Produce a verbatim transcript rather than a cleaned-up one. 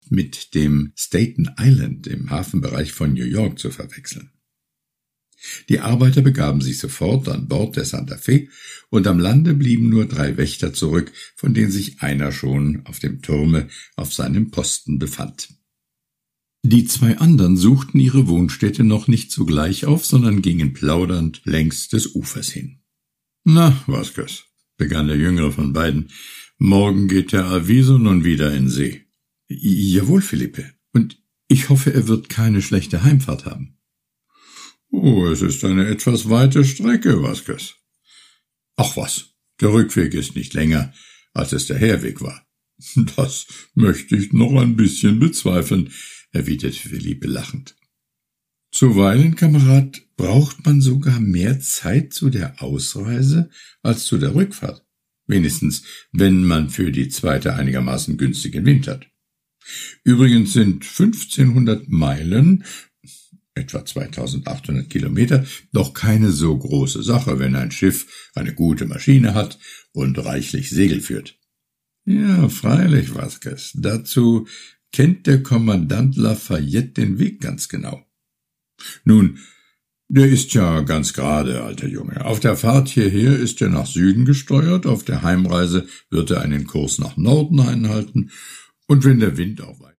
mit dem Staten Island im Hafenbereich von New York zu verwechseln. Die Arbeiter begaben sich sofort an Bord der Santa Fe, und am Lande blieben nur drei Wächter zurück, von denen sich einer schon auf dem Turme auf seinem Posten befand. Die zwei anderen suchten ihre Wohnstätte noch nicht sogleich auf, sondern gingen plaudernd längs des Ufers hin. »Na, Vasquez«, begann der jüngere von beiden, »morgen geht der Aviso nun wieder in See.« »Jawohl, Felipe, und ich hoffe, er wird keine schlechte Heimfahrt haben.« »Oh, es ist eine etwas weite Strecke, Vasquez.« »Ach was, der Rückweg ist nicht länger, als es der Herweg war.« »Das möchte ich noch ein bisschen bezweifeln«, erwiderte Felipe lachend. »Zuweilen, Kamerad, braucht man sogar mehr Zeit zu der Ausreise als zu der Rückfahrt. Wenigstens, wenn man für die zweite einigermaßen günstigen Wind hat. Übrigens sind fünfzehnhundert Meilen, etwa zweitausendachthundert Kilometer, doch keine so große Sache, wenn ein Schiff eine gute Maschine hat und reichlich Segel führt.« »Ja, freilich, Vasquez, dazu kennt der Kommandant Lafayette den Weg ganz genau.« »Nun, der ist ja ganz gerade, alter Junge. Auf der Fahrt hierher ist er nach Süden gesteuert, auf der Heimreise wird er einen Kurs nach Norden einhalten, und wenn der Wind auch weiter